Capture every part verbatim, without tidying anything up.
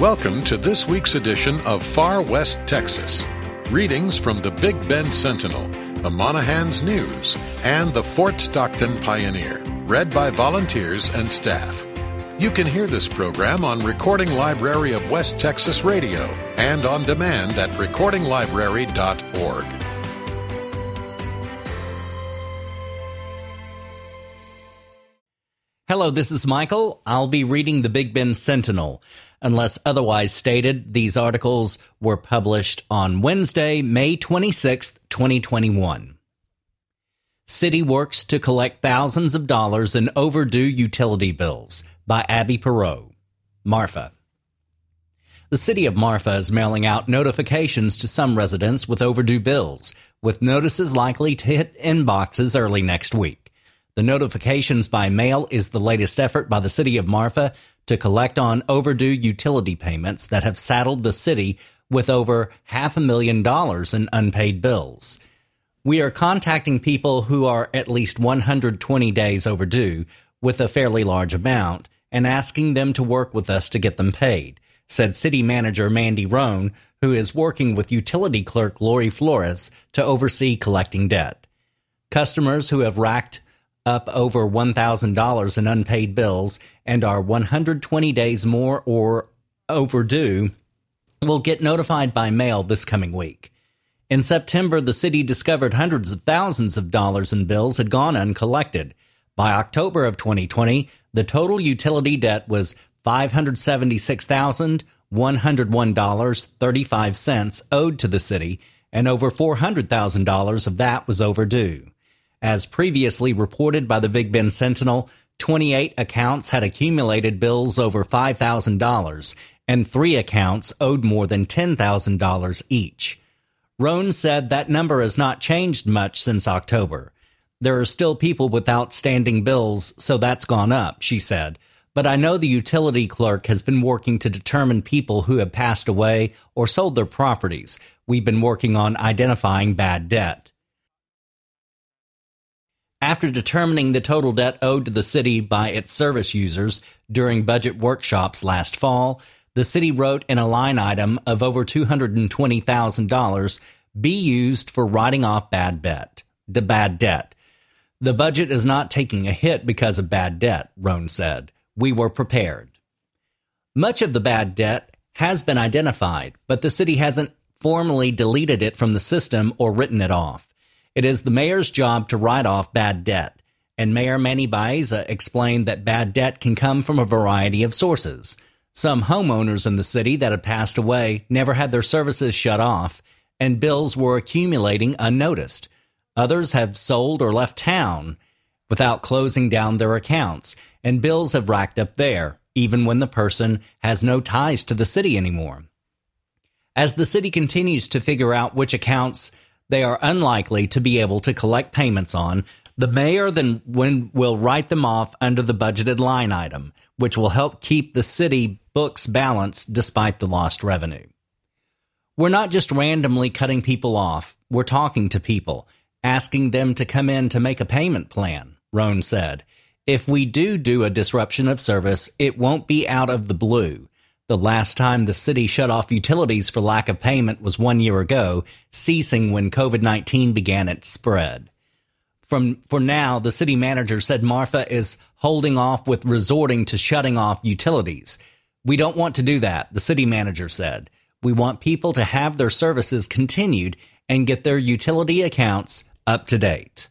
Welcome to this week's edition of Far West Texas. Readings from the Big Bend Sentinel, the Monahans News, and the Fort Stockton Pioneer, read by volunteers and staff. You can hear this program on Recording Library of West Texas Radio and on demand at recording library dot org. Hello, this is Michael. I'll be reading the Big Bend Sentinel. Unless otherwise stated, these articles were published on Wednesday, May twenty-sixth, twenty twenty-one. City works to collect thousands of dollars in overdue utility bills by Abby Perot. Marfa. The city of Marfa is mailing out notifications to some residents with overdue bills, with notices likely to hit inboxes early next week. The notifications by mail is the latest effort by the city of Marfa to collect on overdue utility payments that have saddled the city with over half a million dollars in unpaid bills. We are contacting people who are at least one hundred twenty days overdue with a fairly large amount and asking them to work with us to get them paid, said City Manager Mandy Roan, who is working with Utility Clerk Lori Flores to oversee collecting debt. Customers who have racked up over one thousand dollars in unpaid bills and are one hundred twenty days more or overdue will get notified by mail this coming week. In September, the city discovered hundreds of thousands of dollars in bills had gone uncollected. By October of twenty twenty, the total utility debt was five hundred seventy-six thousand one hundred one dollars and thirty-five cents owed to the city, and over four hundred thousand dollars of that was overdue. As previously reported by the Big Bend Sentinel, twenty-eight accounts had accumulated bills over five thousand dollars, and three accounts owed more than ten thousand dollars each. Roan said that number has not changed much since October. There are still people with outstanding bills, so that's gone up, she said. But I know the utility clerk has been working to determine people who have passed away or sold their properties. We've been working on identifying bad debt. After determining the total debt owed to the city by its service users during budget workshops last fall, the city wrote in a line item of over two hundred twenty thousand dollars be used for writing off bad debt. The bad debt. The budget is not taking a hit because of bad debt, Roan said. We were prepared. Much of the bad debt has been identified, but the city hasn't formally deleted it from the system or written it off. It is the mayor's job to write off bad debt, and Mayor Manny Baeza explained that bad debt can come from a variety of sources. Some homeowners in the city that had passed away never had their services shut off, and bills were accumulating unnoticed. Others have sold or left town without closing down their accounts, and bills have racked up there, even when the person has no ties to the city anymore. As the city continues to figure out which accounts they are unlikely to be able to collect payments on, the mayor then will write them off under the budgeted line item, which will help keep the city books balanced despite the lost revenue. We're not just randomly cutting people off. We're talking to people, asking them to come in to make a payment plan, Roan said. If we do do a disruption of service, it won't be out of the blue. The last time the city shut off utilities for lack of payment was one year ago, ceasing when covid nineteen began its spread. From, for now, the city manager said Marfa is holding off with resorting to shutting off utilities. We don't want to do that, the city manager said. We want people to have their services continued and get their utility accounts up to date.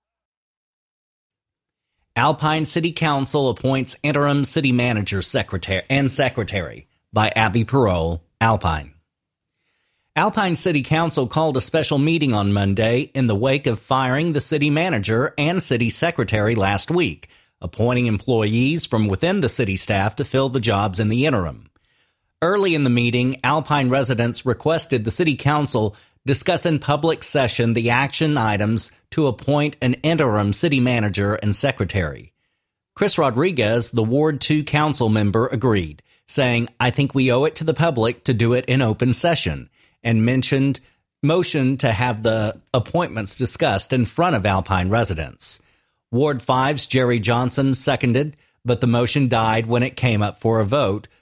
Alpine City Council appoints interim city manager secretary and secretary by Abby Perot, Alpine. Alpine City Council called a special meeting on Monday in the wake of firing the city manager and city secretary last week, appointing employees from within the city staff to fill the jobs in the interim. Early in the meeting, Alpine residents requested the city council discuss in public session the action items to appoint an interim city manager and secretary. Chris Rodriguez, the Ward two council member, agreed, saying, I think we owe it to the public to do it in open session, and mentioned motion to have the appointments discussed in front of Alpine residents. Ward five's Jerry Johnson seconded, but the motion died when it came up for a vote,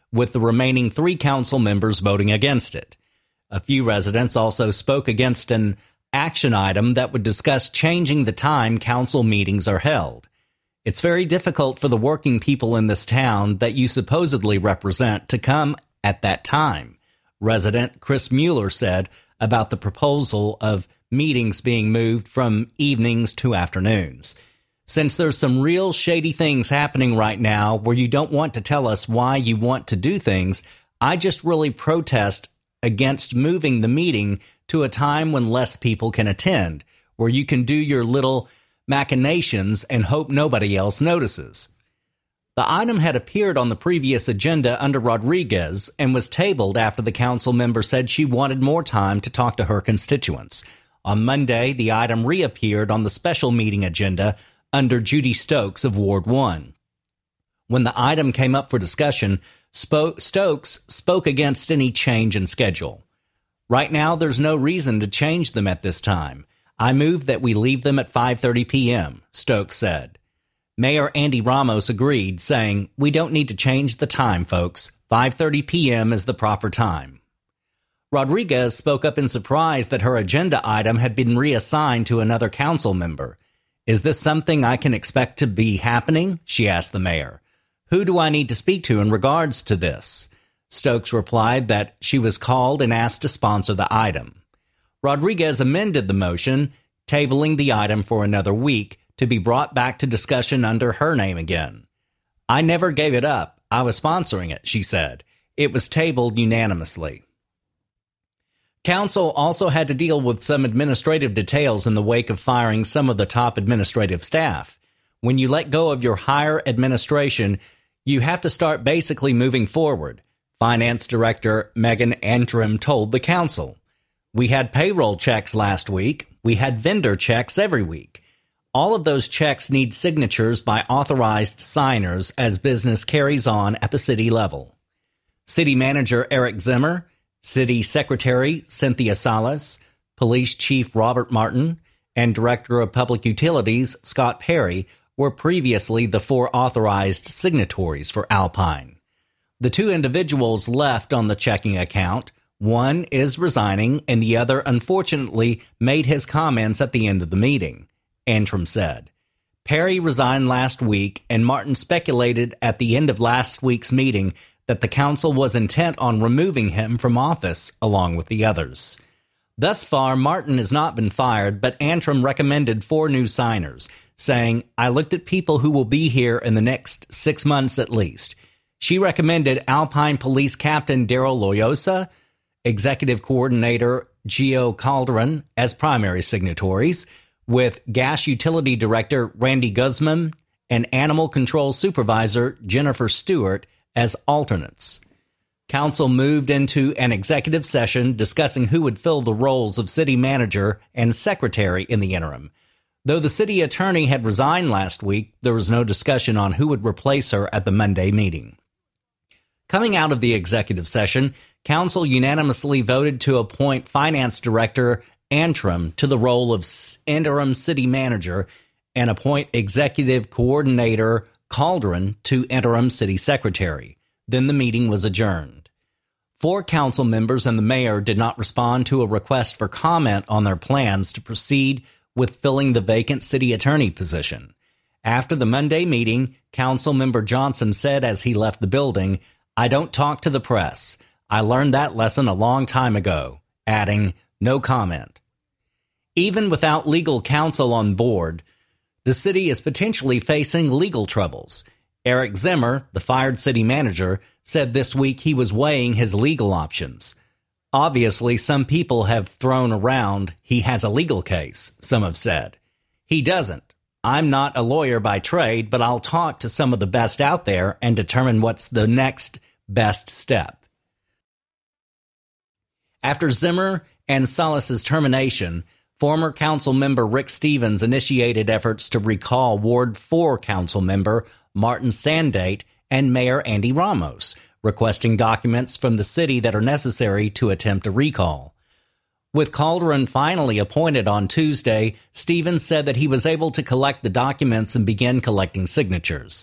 with the remaining three council members voting against it. A few residents also spoke against an action item that would discuss changing the time council meetings are held. It's very difficult for the working people in this town that you supposedly represent to come at that time, resident Chris Mueller said about the proposal of meetings being moved from evenings to afternoons. Since there's some real shady things happening right now where you don't want to tell us why you want to do things, I just really protest against moving the meeting to a time when less people can attend, where you can do your little machinations and hope nobody else notices. The item had appeared on the previous agenda under Rodriguez and was tabled after the council member said she wanted more time to talk to her constituents. On Monday, the item reappeared on the special meeting agenda under Judy Stokes of Ward one. When the item came up for discussion, Spo- Stokes spoke against any change in schedule. Right now, there's no reason to change them at this time. I move that we leave them at five thirty p.m., Stokes said. Mayor Andy Ramos agreed, saying, "We don't need to change the time, folks. five thirty p.m. is the proper time." Rodriguez spoke up in surprise that her agenda item had been reassigned to another council member. "Is this something I can expect to be happening?" she asked the mayor. "Who do I need to speak to in regards to this?" Stokes replied that she was called and asked to sponsor the item. Rodriguez amended the motion, tabling the item for another week to be brought back to discussion under her name again. "I never gave it up. I was sponsoring it," she said. It was tabled unanimously. Council also had to deal with some administrative details in the wake of firing some of the top administrative staff. When you let go of your higher administration, you have to start basically moving forward, Finance Director Megan Antrim told the council. "We had payroll checks last week. We had vendor checks every week. All of those checks need signatures by authorized signers as business carries on at the city level." City Manager Eric Zimmer, City Secretary Cynthia Salas, Police Chief Robert Martin, and Director of Public Utilities Scott Perry were previously the four authorized signatories for Alpine. The two individuals left on the checking account. One is resigning, and the other unfortunately made his comments at the end of the meeting, Antrim said. Perry resigned last week, and Martin speculated at the end of last week's meeting that the council was intent on removing him from office along with the others. Thus far, Martin has not been fired, but Antrim recommended four new signers, saying, "I looked at people who will be here in the next six months at least." She recommended Alpine Police Captain Daryl Loyosa, Executive Coordinator Gio Calderon as primary signatories, with Gas Utility Director Randy Guzman and Animal Control Supervisor Jennifer Stewart as alternates. Council moved into an executive session discussing who would fill the roles of city manager and secretary in the interim. Though the city attorney had resigned last week, there was no discussion on who would replace her at the Monday meeting. Coming out of the executive session, Council unanimously voted to appoint Finance Director Antrim to the role of interim city manager and appoint Executive Coordinator Calderon to interim city secretary. Then the meeting was adjourned. Four council members and the mayor did not respond to a request for comment on their plans to proceed with filling the vacant city attorney position. After the Monday meeting, Council Member Johnson said as he left the building, "I don't talk to the press. I learned that lesson a long time ago," adding, "No comment." Even without legal counsel on board, the city is potentially facing legal troubles. Eric Zimmer, the fired city manager, said this week he was weighing his legal options. Obviously, some people have thrown around he has a legal case, some have said. He doesn't. "I'm not a lawyer by trade, but I'll talk to some of the best out there and determine what's the next best step." After Zimmer and Salas's termination, former council member Rick Stevens initiated efforts to recall Ward four council member Martin Sandate and Mayor Andy Ramos, requesting documents from the city that are necessary to attempt a recall. With Calderon finally appointed on Tuesday, Stevens said that he was able to collect the documents and begin collecting signatures.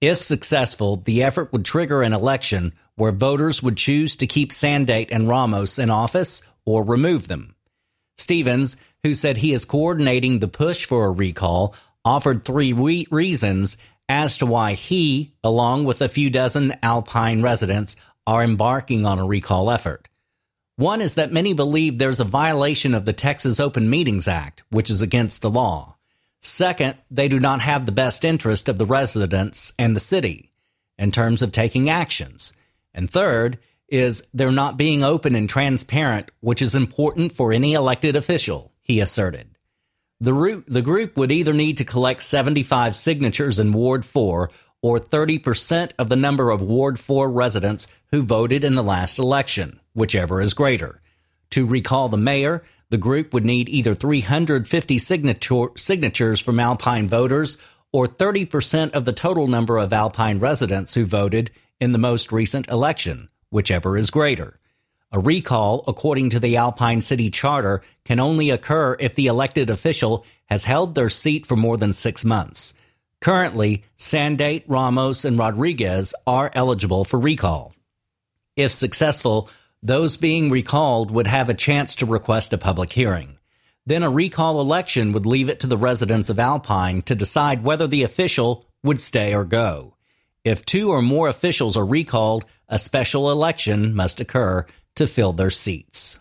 If successful, the effort would trigger an election where voters would choose to keep Sandate and Ramos in office or remove them. Stevens, who said he is coordinating the push for a recall, offered three re- reasons as to why he, along with a few dozen Alpine residents, are embarking on a recall effort. One is that many believe there's a violation of the Texas Open Meetings Act, which is against the law. Second, they do not have the best interest of the residents and the city in terms of taking actions. And third is they're not being open and transparent, which is important for any elected official, he asserted. The, root, the group would either need to collect seventy-five signatures in Ward four or thirty percent of the number of Ward four residents who voted in the last election, whichever is greater. To recall the mayor, the group would need either three hundred fifty signature, signatures from Alpine voters or thirty percent of the total number of Alpine residents who voted in the most recent election, whichever is greater. A recall, according to the Alpine City Charter, can only occur if the elected official has held their seat for more than six months. Currently, Sandate, Ramos, and Rodriguez are eligible for recall. If successful, those being recalled would have a chance to request a public hearing. Then a recall election would leave it to the residents of Alpine to decide whether the official would stay or go. If two or more officials are recalled, a special election must occur to fill their seats.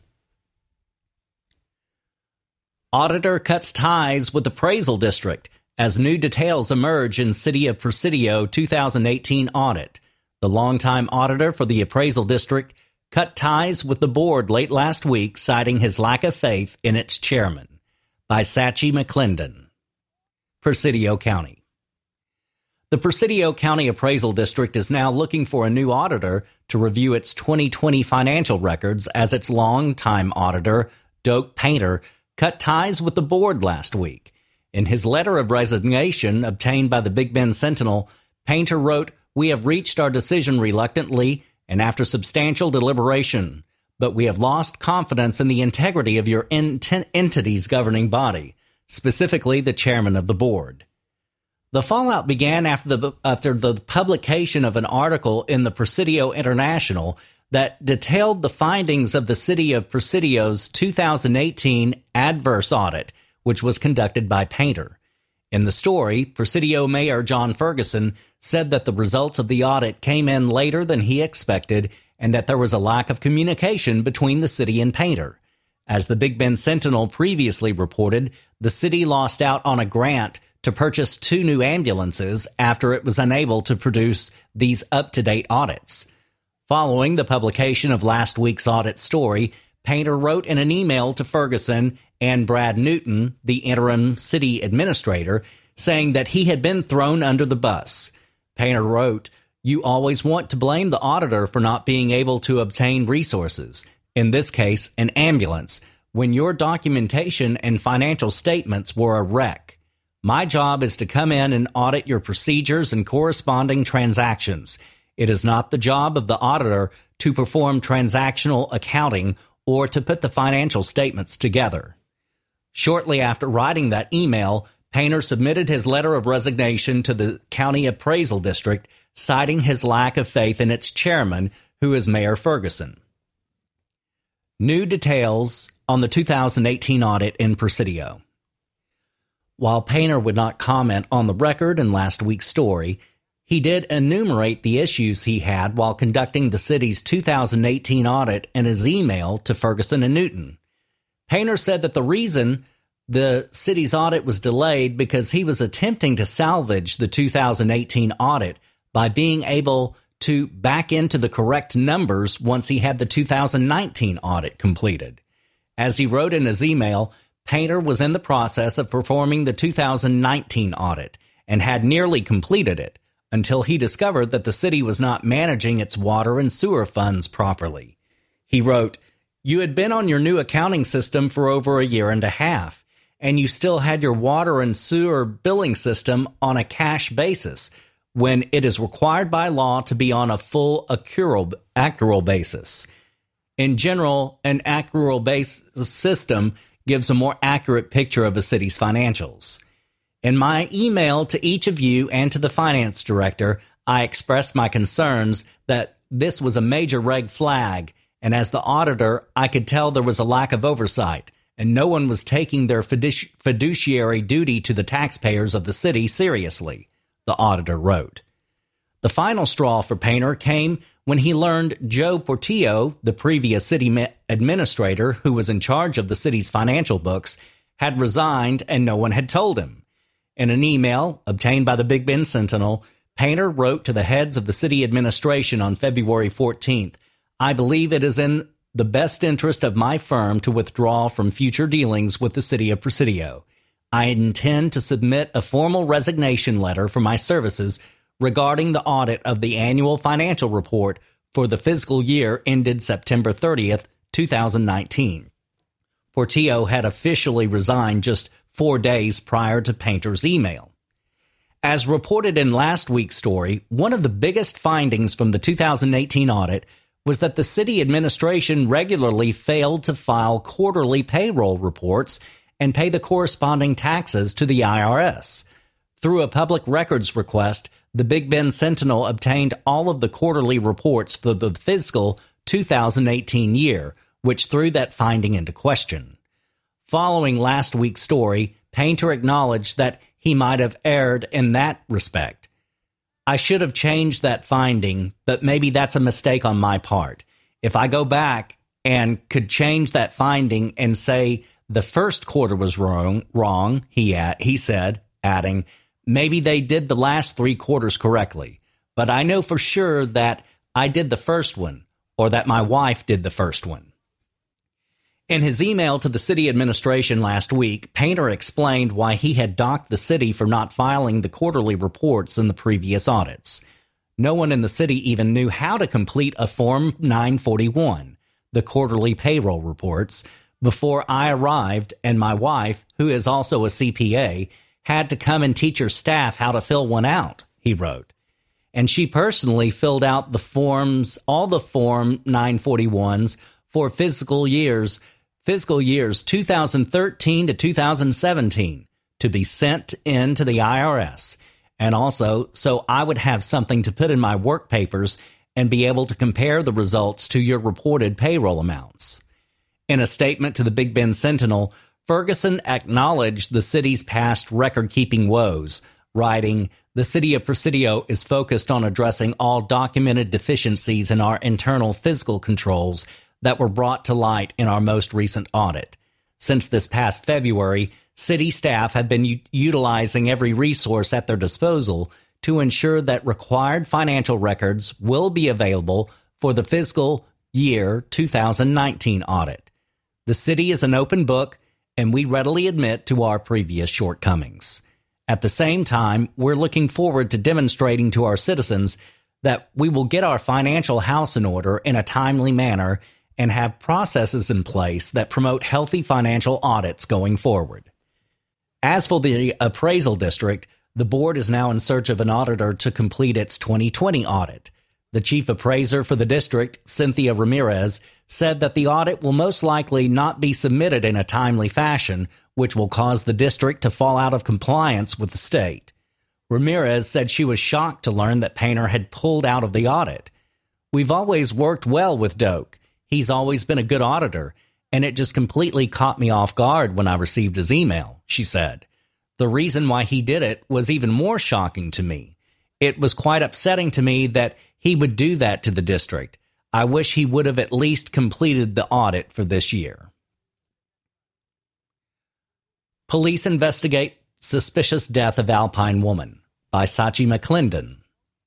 Auditor cuts ties with appraisal district as new details emerge in City of Presidio two thousand eighteen audit. The longtime auditor for the appraisal district cut ties with the board late last week, citing his lack of faith in its chairman. By Sachi McClendon. Presidio County. The Presidio County Appraisal District is now looking for a new auditor to review its twenty twenty financial records as its longtime auditor, Doak Painter, cut ties with the board last week. In his letter of resignation obtained by the Big Bend Sentinel, Painter wrote, "We have reached our decision reluctantly and after substantial deliberation, but we have lost confidence in the integrity of your ent- entity's governing body, specifically the chairman of the board." The fallout began after the after the publication of an article in the Presidio International that detailed the findings of the City of Presidio's two thousand eighteen adverse audit, which was conducted by Painter. In the story, Presidio Mayor John Ferguson said that the results of the audit came in later than he expected and that there was a lack of communication between the city and Painter. As the Big Bend Sentinel previously reported, the city lost out on a grant to purchase two new ambulances after it was unable to produce these up-to-date audits. Following the publication of last week's audit story, Painter wrote in an email to Ferguson and Brad Newton, the interim city administrator, saying that he had been thrown under the bus. Painter wrote, "You always want to blame the auditor for not being able to obtain resources, in this case, an ambulance, when your documentation and financial statements were a wreck. My job is to come in and audit your procedures and corresponding transactions. It is not the job of the auditor to perform transactional accounting or to put the financial statements together." Shortly after writing that email, Painter submitted his letter of resignation to the County Appraisal District, citing his lack of faith in its chairman, who is Mayor Ferguson. New details on the two thousand eighteen audit in Presidio. While Painter would not comment on the record in last week's story, he did enumerate the issues he had while conducting the city's two thousand eighteen audit in his email to Ferguson and Newton. Painter said that the reason the city's audit was delayed because he was attempting to salvage the two thousand eighteen audit by being able to back into the correct numbers once he had the two thousand nineteen audit completed. As he wrote in his email, Painter was in the process of performing the two thousand nineteen audit and had nearly completed it until he discovered that the city was not managing its water and sewer funds properly. He wrote, "You had been on your new accounting system for over a year and a half, and you still had your water and sewer billing system on a cash basis when it is required by law to be on a full accrual, accrual basis. In general, an accrual basis system gives a more accurate picture of a city's financials. In my email to each of you and to the finance director, I expressed my concerns that this was a major red flag, and as the auditor, I could tell there was a lack of oversight, and no one was taking their fiduci- fiduciary duty to the taxpayers of the city seriously, the auditor wrote. The final straw for Painter came when he learned Joe Portillo, the previous city administrator who was in charge of the city's financial books, had resigned and no one had told him. In an email obtained by the Big Bend Sentinel, Painter wrote to the heads of the city administration on February fourteenth, "I believe it is in the best interest of my firm to withdraw from future dealings with the city of Presidio. I intend to submit a formal resignation letter for my services regarding the audit of the annual financial report for the fiscal year ended September thirtieth, two thousand nineteen. Portillo had officially resigned just four days prior to Painter's email. As reported in last week's story, one of the biggest findings from the two thousand eighteen audit was that the city administration regularly failed to file quarterly payroll reports and pay the corresponding taxes to the I R S. Through a public records request, the Big Bend Sentinel obtained all of the quarterly reports for the fiscal two thousand eighteen year, which threw that finding into question. Following last week's story, Painter acknowledged that he might have erred in that respect. I should have changed that finding, but maybe that's a mistake on my part. If I go back and could change that finding and say the first quarter was wrong, wrong, he ad- he said, adding, maybe they did the last three quarters correctly, but I know for sure that I did the first one, or that my wife did the first one. In his email to the city administration last week, Painter explained why he had docked the city for not filing the quarterly reports in the previous audits. No one in the city even knew how to complete a Form nine forty-one, the quarterly payroll reports, before I arrived, and my wife, who is also a C P A, had to come and teach her staff how to fill one out, he wrote. And she personally filled out the forms, all the Form nine forty-ones for fiscal years, fiscal years two thousand thirteen to two thousand seventeen to be sent in to the I R S. And also, so I would have something to put in my work papers and be able to compare the results to your reported payroll amounts. In a statement to the Big Bend Sentinel, Ferguson acknowledged the city's past record-keeping woes, writing, "The city of Presidio is focused on addressing all documented deficiencies in our internal fiscal controls that were brought to light in our most recent audit. Since this past February, city staff have been u- utilizing every resource at their disposal to ensure that required financial records will be available for the fiscal year two thousand nineteen audit. The city is an open book, and we readily admit to our previous shortcomings. At the same time, we're looking forward to demonstrating to our citizens that we will get our financial house in order in a timely manner and have processes in place that promote healthy financial audits going forward." As for the appraisal district, the board is now in search of an auditor to complete its twenty twenty audit. The chief appraiser for the district, Cynthia Ramirez, said that the audit will most likely not be submitted in a timely fashion, which will cause the district to fall out of compliance with the state. Ramirez said she was shocked to learn that Painter had pulled out of the audit. "We've always worked well with Doak. He's always been a good auditor, and it just completely caught me off guard when I received his email," she said. "The reason why he did it was even more shocking to me. It was quite upsetting to me that he would do that to the district. I wish he would have at least completed the audit for this year." Police investigate suspicious death of Alpine woman by Sachi McClendon.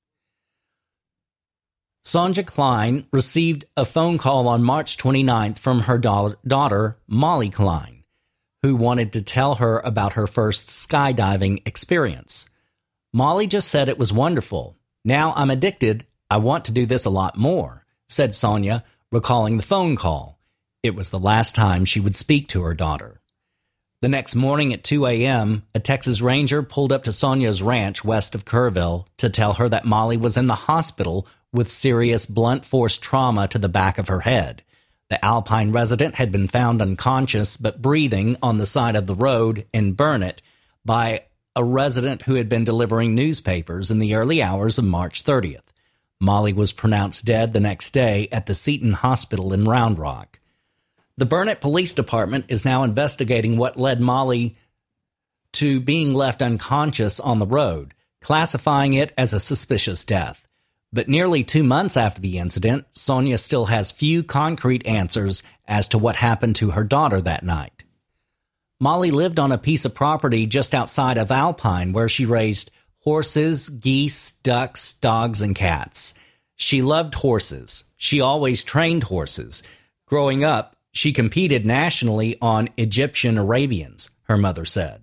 Sonja Klein received a phone call on March twenty-ninth from her da- daughter, Molly Klein, who wanted to tell her about her first skydiving experience. "Molly just said it was wonderful. Now I'm addicted. I want to do this a lot more," said Sonja, recalling the phone call. It was the last time she would speak to her daughter. The next morning at two a.m., a Texas Ranger pulled up to Sonja's ranch west of Kerrville to tell her that Molly was in the hospital with serious blunt force trauma to the back of her head. The Alpine resident had been found unconscious but breathing on the side of the road in Burnett by a resident who had been delivering newspapers in the early hours of March thirtieth. Molly was pronounced dead the next day at the Seton Hospital in Round Rock. The Burnet Police Department is now investigating what led Molly to being left unconscious on the road, classifying it as a suspicious death. But nearly two months after the incident, Sonia still has few concrete answers as to what happened to her daughter that night. Molly lived on a piece of property just outside of Alpine where she raised horses, geese, ducks, dogs, and cats. She loved horses. She always trained horses. Growing up, she competed nationally on Egyptian Arabians, her mother said.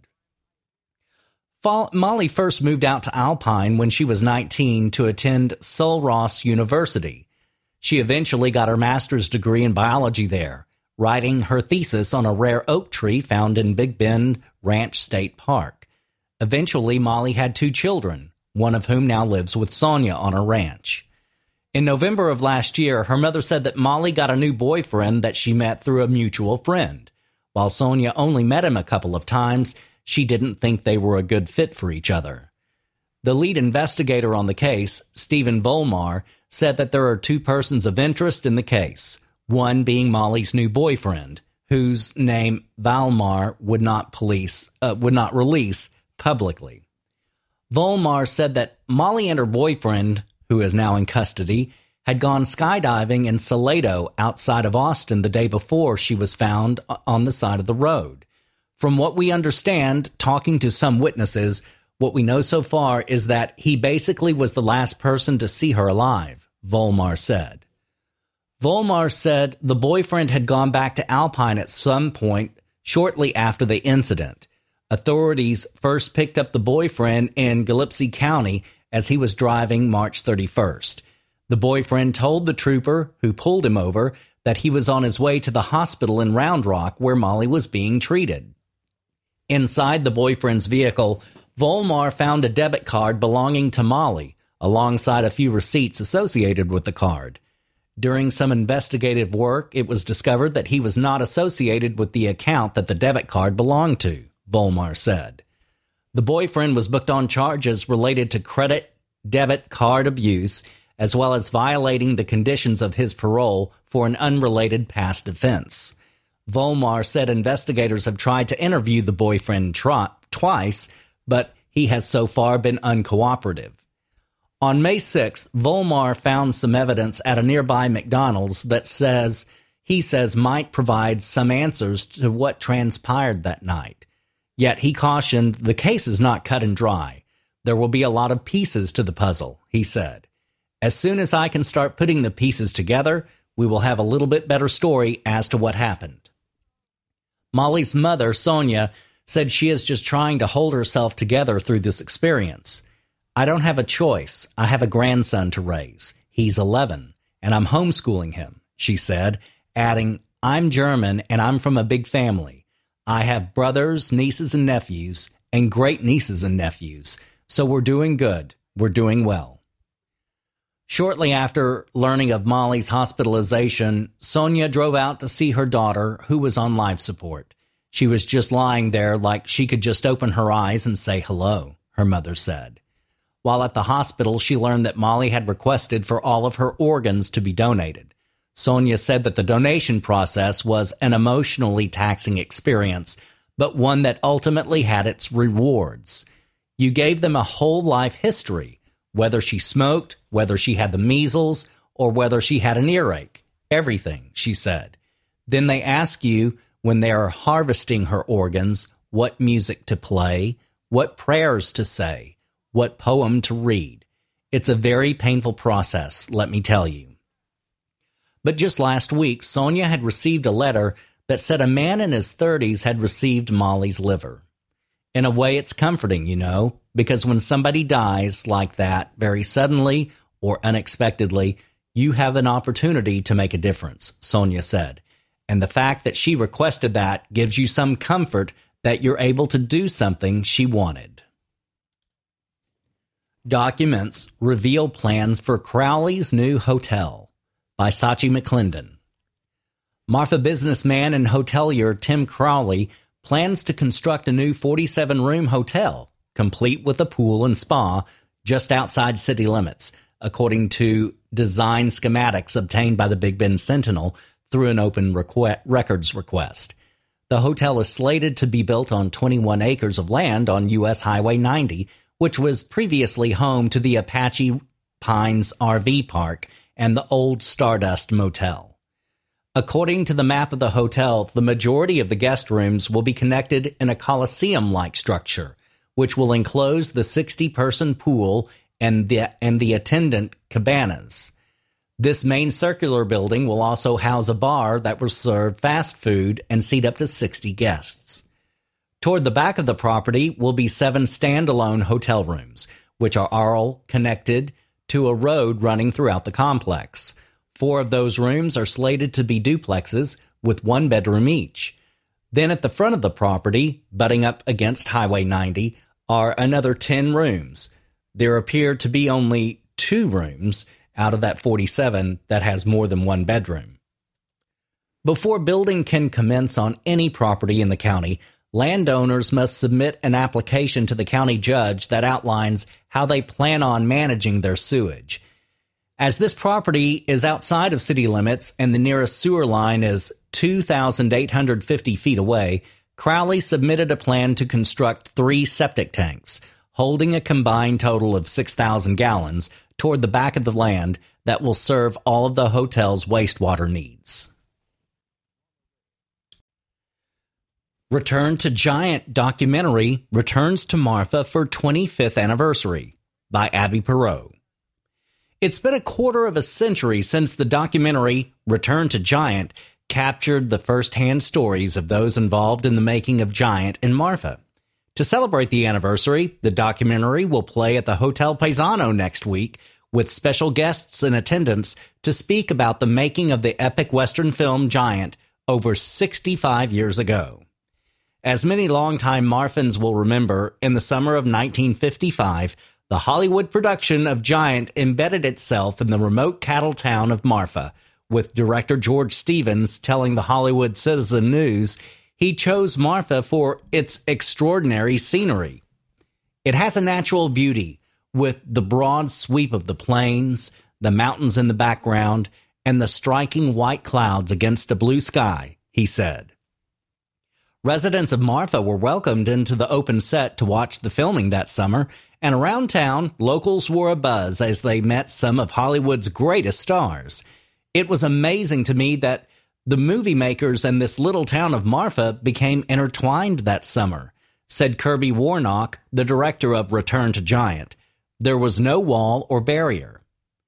Molly first moved out to Alpine when she was nineteen to attend Sul Ross University. She eventually got her master's degree in biology there, writing her thesis on a rare oak tree found in Big Bend Ranch State Park. Eventually, Molly had two children, one of whom now lives with Sonia on her ranch. In November of last year, her mother said that Molly got a new boyfriend that she met through a mutual friend. While Sonia only met him a couple of times, she didn't think they were a good fit for each other. The lead investigator on the case, Stephen Volmar, said that there are two persons of interest in the case, one being Molly's new boyfriend, whose name Valmar would not police uh, would not release publicly. Volmar said that Molly and her boyfriend, who is now in custody, had gone skydiving in Salado outside of Austin the day before she was found on the side of the road. From what we understand, talking to some witnesses, what we know so far is that he basically was the last person to see her alive, Volmar said. Volmar said the boyfriend had gone back to Alpine at some point shortly after the incident. Authorities first picked up the boyfriend in Gillespie County as he was driving March thirty-first. The boyfriend told the trooper who pulled him over that he was on his way to the hospital in Round Rock where Molly was being treated. Inside the boyfriend's vehicle, Volmar found a debit card belonging to Molly, alongside a few receipts associated with the card. During some investigative work, it was discovered that he was not associated with the account that the debit card belonged to, Volmar said. The boyfriend was booked on charges related to credit debit card abuse, as well as violating the conditions of his parole for an unrelated past offense. Volmar said investigators have tried to interview the boyfriend tr- twice, but he has so far been uncooperative. On May sixth, Volmar found some evidence at a nearby McDonald's that says he says might provide some answers to what transpired that night. Yet he cautioned the case is not cut and dry. There will be a lot of pieces to the puzzle, he said. As soon as I can start putting the pieces together, we will have a little bit better story as to what happened. Molly's mother, Sonia, said she is just trying to hold herself together through this experience. I don't have a choice. I have a grandson to raise. He's eleven, and I'm homeschooling him, she said, adding, I'm German, and I'm from a big family. I have brothers, nieces, and nephews, and great-nieces and nephews, so we're doing good. We're doing well. Shortly after learning of Molly's hospitalization, Sonia drove out to see her daughter, who was on life support. She was just lying there like she could just open her eyes and say hello, her mother said. While at the hospital, she learned that Molly had requested for all of her organs to be donated. Sonia said that the donation process was an emotionally taxing experience, but one that ultimately had its rewards. You gave them a whole life history, whether she smoked, whether she had the measles, or whether she had an earache. Everything, she said. Then they ask you, when they are harvesting her organs, what music to play, what prayers to say, what poem to read. It's a very painful process, let me tell you. But just last week, Sonia had received a letter that said a man in his thirties had received Molly's liver. In a way, it's comforting, you know, because when somebody dies like that very suddenly or unexpectedly, you have an opportunity to make a difference, Sonia said. And the fact that she requested that gives you some comfort that you're able to do something she wanted. Documents reveal plans for Crowley's new hotel by Sachi McClendon. Marfa businessman and hotelier Tim Crowley plans to construct a new forty-seven room hotel complete with a pool and spa, just outside city limits, according to design schematics obtained by the Big Bend Sentinel through an open requ- records request. The hotel is slated to be built on twenty-one acres of land on U S Highway ninety, which was previously home to the Apache Pines R V Park and the old Stardust Motel. According to the map of the hotel, the majority of the guest rooms will be connected in a coliseum-like structure, which will enclose the sixty-person pool and the, and the attendant cabanas. This main circular building will also house a bar that will serve fast food and seat up to sixty guests. Toward the back of the property will be seven standalone hotel rooms, which are all connected to a road running throughout the complex. Four of those rooms are slated to be duplexes with one bedroom each. Then at the front of the property, butting up against Highway ninety, are another ten rooms. There appear to be only two rooms out of that forty-seven that has more than one bedroom. Before building can commence on any property in the county, landowners must submit an application to the county judge that outlines how they plan on managing their sewage. As this property is outside of city limits and the nearest sewer line is two thousand eight hundred fifty feet away, Crowley submitted a plan to construct three septic tanks, holding a combined total of six thousand gallons, toward the back of the land that will serve all of the hotel's wastewater needs. Return to Giant documentary returns to Marfa for twenty-fifth anniversary by Abby Perot. It's been a quarter of a century since the documentary Return to Giant captured the first-hand stories of those involved in the making of Giant in Marfa. To celebrate the anniversary, the documentary will play at the Hotel Paisano next week with special guests in attendance to speak about the making of the epic Western film Giant over sixty-five years ago. As many longtime Marfans will remember, in the summer of nineteen fifty-five, the Hollywood production of Giant embedded itself in the remote cattle town of Marfa, with director George Stevens telling the Hollywood Citizen News he chose Marfa for its extraordinary scenery. It has a natural beauty, with the broad sweep of the plains, the mountains in the background, and the striking white clouds against a blue sky, he said. Residents of Marfa were welcomed into the open set to watch the filming that summer, and around town, locals were abuzz as they met some of Hollywood's greatest stars. It was amazing to me that the movie makers and this little town of Marfa became intertwined that summer, said Kirby Warnock, the director of Return to Giant. There was no wall or barrier.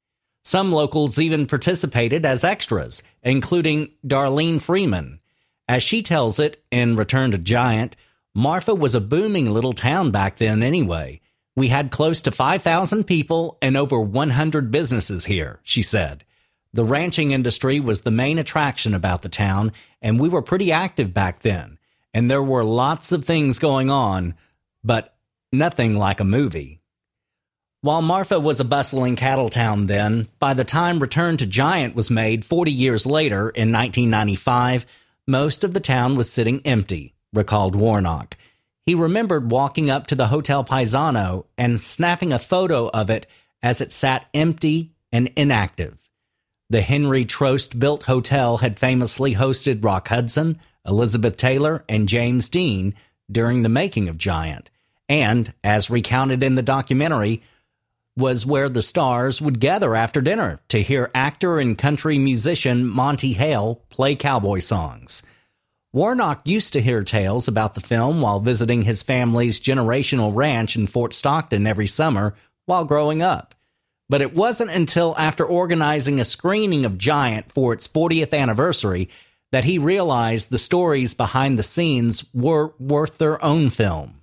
Some locals even participated as extras, including Darlene Freeman. As she tells it in Return to Giant, Marfa was a booming little town back then anyway. We had close to five thousand people and over one hundred businesses here, she said. The ranching industry was the main attraction about the town, and we were pretty active back then, and there were lots of things going on, but nothing like a movie. While Marfa was a bustling cattle town then, by the time Return to Giant was made forty years later in nineteen ninety-five, most of the town was sitting empty, recalled Warnock. He remembered walking up to the Hotel Paisano and snapping a photo of it as it sat empty and inactive. The Henry Trost-built hotel had famously hosted Rock Hudson, Elizabeth Taylor, and James Dean during the making of Giant, and, as recounted in the documentary, was where the stars would gather after dinner to hear actor and country musician Monty Hale play cowboy songs. Warnock used to hear tales about the film while visiting his family's generational ranch in Fort Stockton every summer while growing up. But it wasn't until after organizing a screening of Giant for its fortieth anniversary that he realized the stories behind the scenes were worth their own film.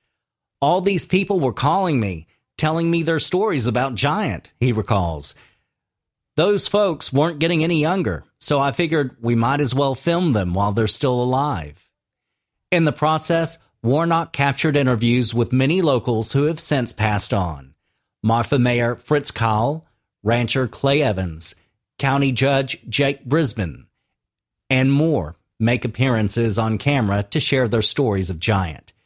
All these people were calling me, telling me their stories about Giant, he recalls. Those folks weren't getting any younger, so I figured we might as well film them while they're still alive. In the process, Warnock captured interviews with many locals who have since passed on. Marfa Mayor Fritz Kahl, rancher Clay Evans, County Judge Jake Brisbane, and more make appearances on camera to share their stories of Giant.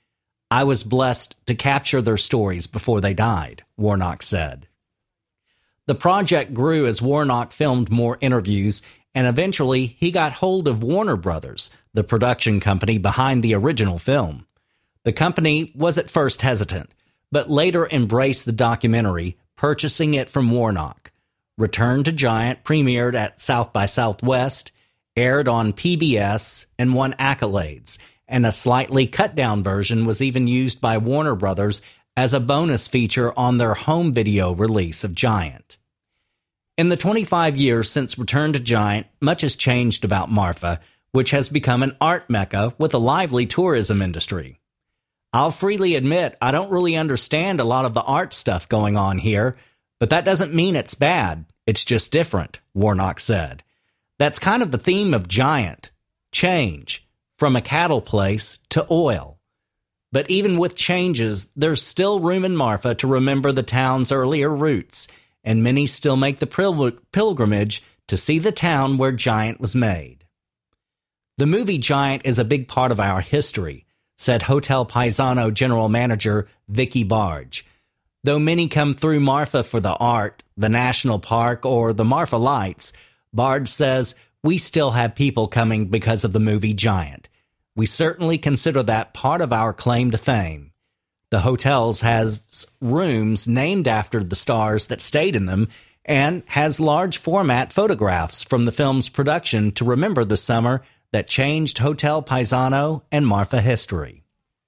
I was blessed to capture their stories before they died, Warnock said. The project grew as Warnock filmed more interviews, and eventually he got hold of Warner Brothers, the production company behind the original film. The company was at first hesitant, but later embraced the documentary, purchasing it from Warnock. Return to Giant premiered at South by Southwest, aired on P B S, and won accolades, and a slightly cut-down version was even used by Warner Brothers as a bonus feature on their home video release of Giant. In the twenty-five years since Return to Giant, much has changed about Marfa, which has become an art mecca with a lively tourism industry. I'll freely admit I don't really understand a lot of the art stuff going on here, but that doesn't mean it's bad. It's just different, Warnock said. That's kind of the theme of Giant. Change. From a cattle place to oil. But even with changes, there's still room in Marfa to remember the town's earlier roots, and many still make the pil- pilgrimage to see the town where Giant was made. The movie Giant is a big part of our history, said Hotel Paisano General Manager Vicky Barge. Though many come through Marfa for the art, the national park, or the Marfa Lights, Barge says we still have people coming because of the movie Giant. We certainly consider that part of our claim to fame. The hotels has rooms named after the stars that stayed in them and has large format photographs from the film's production to remember the summer that changed Hotel Paisano and Marfa history.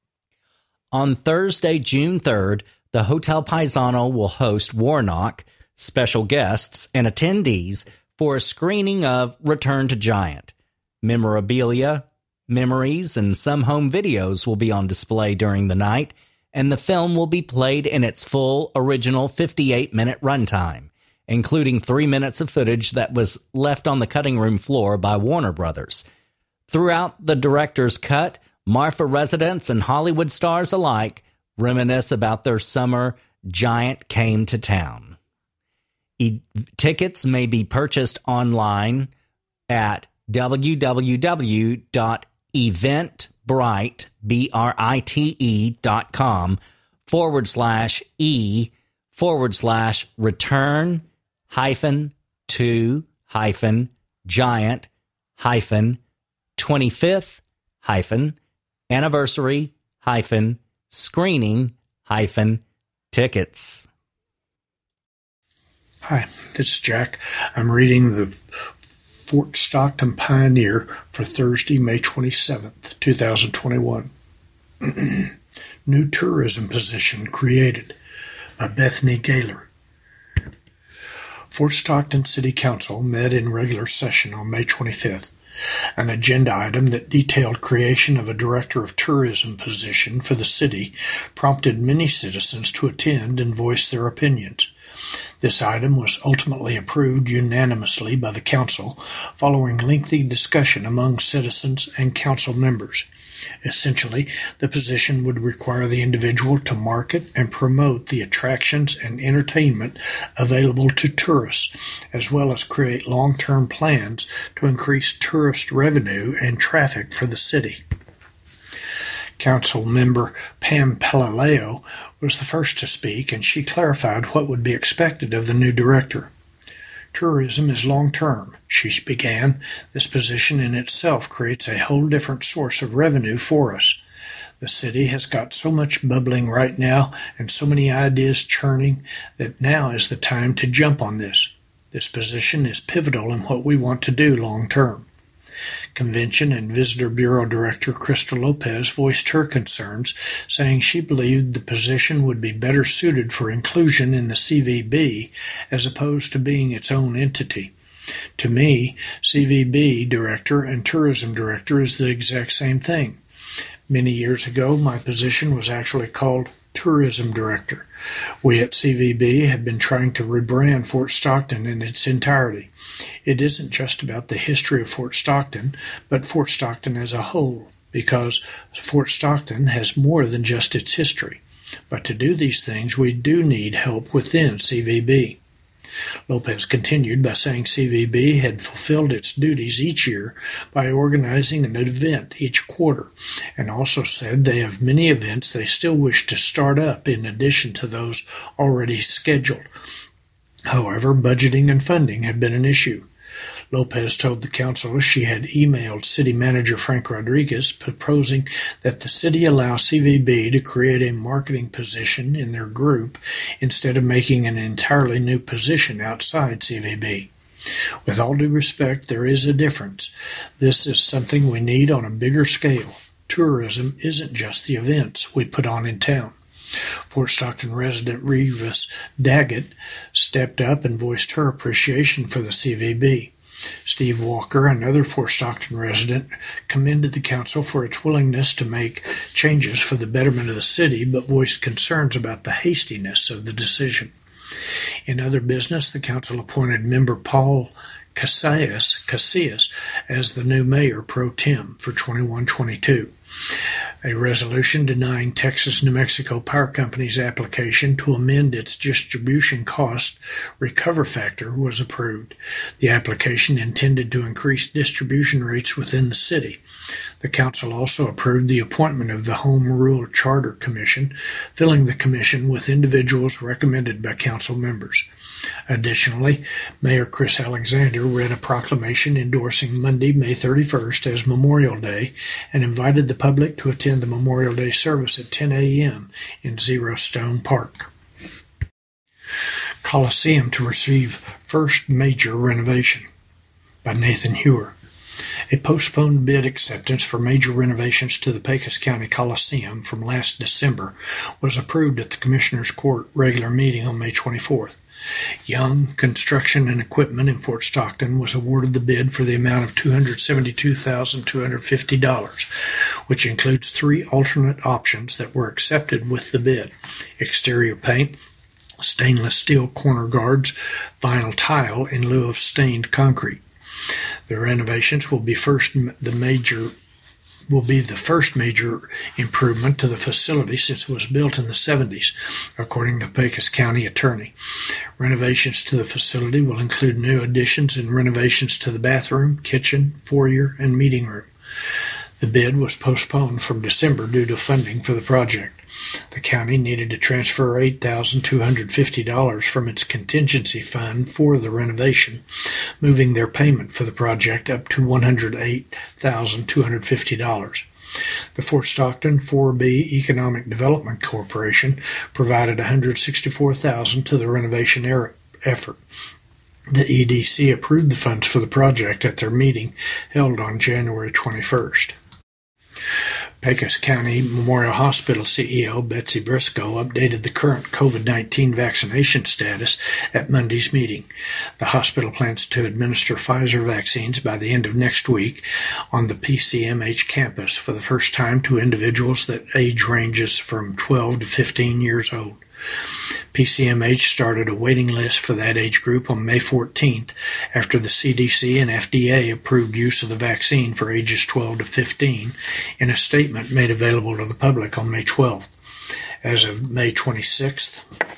On Thursday, June third, the Hotel Paisano will host Warnock, special guests, and attendees for a screening of Return to Giant. Memorabilia, memories, and some home videos will be on display during the night, and the film will be played in its full, original fifty-eight minute runtime, including three minutes of footage that was left on the cutting room floor by Warner Brothers. Throughout the director's cut, Marfa residents and Hollywood stars alike reminisce about their summer Giant came to town. E- tickets may be purchased online at www.eventbrite, B-R-I-T-E dot com forward slash E forward slash return hyphen to hyphen giant hyphen twenty-fifth hyphen anniversary hyphen screening hyphen tickets. Hi, this is Jack. I'm reading the Fort Stockton Pioneer for Thursday, May twenty-seventh, twenty twenty-one. New tourism position created by Bethany Gaylor. Fort Stockton City Council met in regular session on May twenty-fifth. An agenda item that detailed creation of a director of tourism position for the city prompted many citizens to attend and voice their opinions. This item was ultimately approved unanimously by the council following lengthy discussion among citizens and council members. Essentially, the position would require the individual to market and promote the attractions and entertainment available to tourists, as well as create long-term plans to increase tourist revenue and traffic for the city. Council member Pam Palaleo was the first to speak, and she clarified what would be expected of the new director. Tourism is long-term, she began. This position in itself creates a whole different source of revenue for us. The city has got so much bubbling right now and so many ideas churning that now is the time to jump on this. This position is pivotal in what we want to do long-term. Convention and Visitor Bureau Director Crystal Lopez voiced her concerns, saying she believed the position would be better suited for inclusion in the C V B as opposed to being its own entity. To me, C V B Director and Tourism Director is the exact same thing. Many years ago, my position was actually called Tourism Director. We at C V B have been trying to rebrand Fort Stockton in its entirety. It isn't just about the history of Fort Stockton, but Fort Stockton as a whole, because Fort Stockton has more than just its history. But to do these things, we do need help within C V B. Lopez continued by saying C V B had fulfilled its duties each year by organizing an event each quarter, and also said they have many events they still wish to start up in addition to those already scheduled. However, budgeting and funding have been an issue. Lopez told the council she had emailed City Manager Frank Rodriguez proposing that the city allow C V B to create a marketing position in their group instead of making an entirely new position outside C V B. With all due respect, there is a difference. This is something we need on a bigger scale. Tourism isn't just the events we put on in town. Fort Stockton resident Revis Daggett stepped up and voiced her appreciation for the C V B. Steve Walker, another Fort Stockton resident, commended the council for its willingness to make changes for the betterment of the city, but voiced concerns about the hastiness of the decision. In other business, the council appointed member Paul Casillas, Casillas as the new mayor pro tem for twenty-one twenty-two. A resolution denying Texas-New Mexico Power Company's application to amend its distribution cost recover factor was approved. The application intended to increase distribution rates within the city. The council also approved the appointment of the Home Rule Charter Commission, filling the commission with individuals recommended by council members. Additionally, Mayor Chris Alexander read a proclamation endorsing Monday, May thirty-first as Memorial Day and invited the public to attend the Memorial Day service at ten a.m. in Zero Stone Park. Coliseum to receive first major renovation by Nathan Hewer. A postponed bid acceptance for major renovations to the Pecos County Coliseum from last December was approved at the Commissioners Court regular meeting on May twenty-fourth. Young Construction and Equipment in Fort Stockton was awarded the bid for the amount of two hundred seventy-two thousand two hundred fifty dollars, which includes three alternate options that were accepted with the bid: exterior paint, stainless steel corner guards, vinyl tile in lieu of stained concrete. The renovations will be first the major will be the first major improvement to the facility since it was built in the seventies, according to Pecos County Attorney. Renovations to the facility will include new additions and renovations to the bathroom, kitchen, foyer, and meeting room. The bid was postponed from December due to funding for the project. The county needed to transfer eight thousand two hundred fifty dollars from its contingency fund for the renovation, moving their payment for the project up to one hundred eight thousand two hundred fifty dollars. The Fort Stockton four B Economic Development Corporation provided one hundred sixty-four thousand dollars to the renovation er- effort. The E D C approved the funds for the project at their meeting held on January twenty-first. Pecos County Memorial Hospital C E O Betsy Briscoe updated the current COVID nineteen vaccination status at Monday's meeting. The hospital plans to administer Pfizer vaccines by the end of next week on the P C M H campus for the first time to individuals that age ranges from twelve to fifteen years old. P C M H started a waiting list for that age group on May fourteenth after the C D C and F D A approved use of the vaccine for ages twelve to fifteen in a statement made available to the public on May twelfth. As of May twenty-sixth,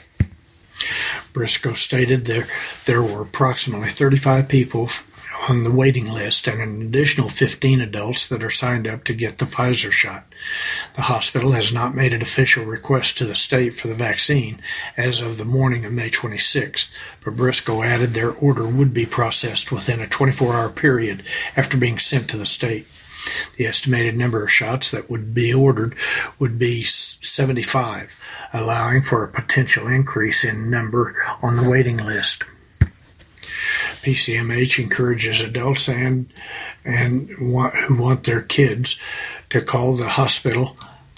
Briscoe stated there, there were approximately thirty-five people on the waiting list and an additional fifteen adults that are signed up to get the Pfizer shot. The hospital has not made an official request to the state for the vaccine as of the morning of May twenty-sixth, but Briscoe added their order would be processed within a twenty-four hour period after being sent to the state. The estimated number of shots that would be ordered would be seventy-five, allowing for a potential increase in number on the waiting list. P C M H encourages adults and and want, who want their kids to call the hospital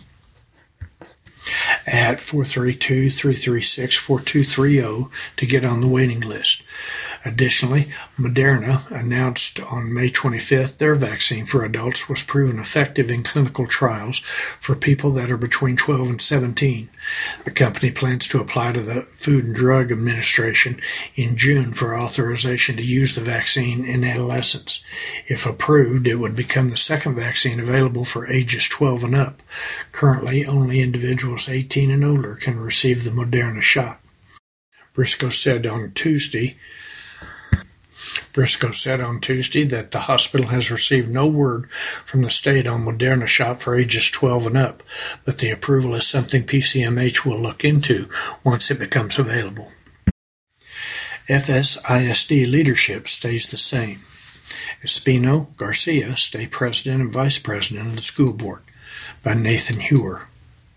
at four three two, three three six, four two three zero to get on the waiting list. Additionally, Moderna announced on May twenty-fifth their vaccine for adults was proven effective in clinical trials for people that are between twelve and seventeen. The company plans to apply to the Food and Drug Administration in June for authorization to use the vaccine in adolescents. If approved, it would become the second vaccine available for ages twelve and up. Currently, only individuals eighteen and older can receive the Moderna shot. Briscoe said on Tuesday Briscoe said on Tuesday that the hospital has received no word from the state on Moderna shot for ages twelve and up, but the approval is something P C M H will look into once it becomes available. F S I S D leadership stays the same. Espino Garcia stay president and vice president of the school board, by Nathan Hewer.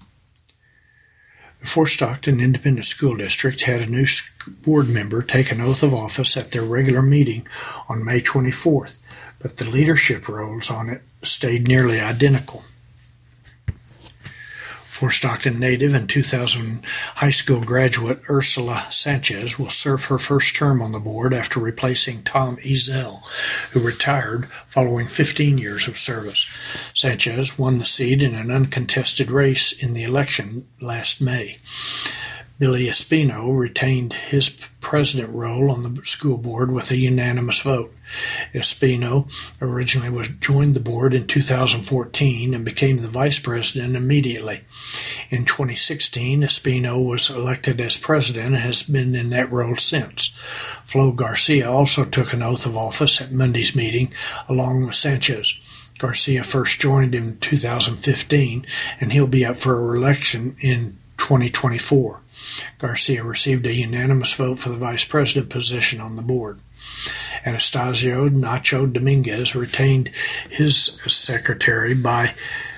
The Fort Stockton Independent School District had a new board member take an oath of office at their regular meeting on May twenty-fourth, but the leadership roles on it stayed nearly identical. Fort Stockton native and two thousand high school graduate Ursula Sanchez will serve her first term on the board after replacing Tom Ezel, who retired following fifteen years of service. Sanchez won the seat in an uncontested race in the election last May. Billy Espino retained his president role on the school board with a unanimous vote. Espino originally was joined the board in two thousand fourteen and became the vice president immediately. In twenty sixteen, Espino was elected as president and has been in that role since. Flo Garcia also took an oath of office at Monday's meeting along with Sanchez. Garcia first joined in two thousand fifteen, and he'll be up for re-election in twenty twenty-four. Garcia received a unanimous vote for the vice president position on the board. Anastasio Nacho Dominguez retained his secretary by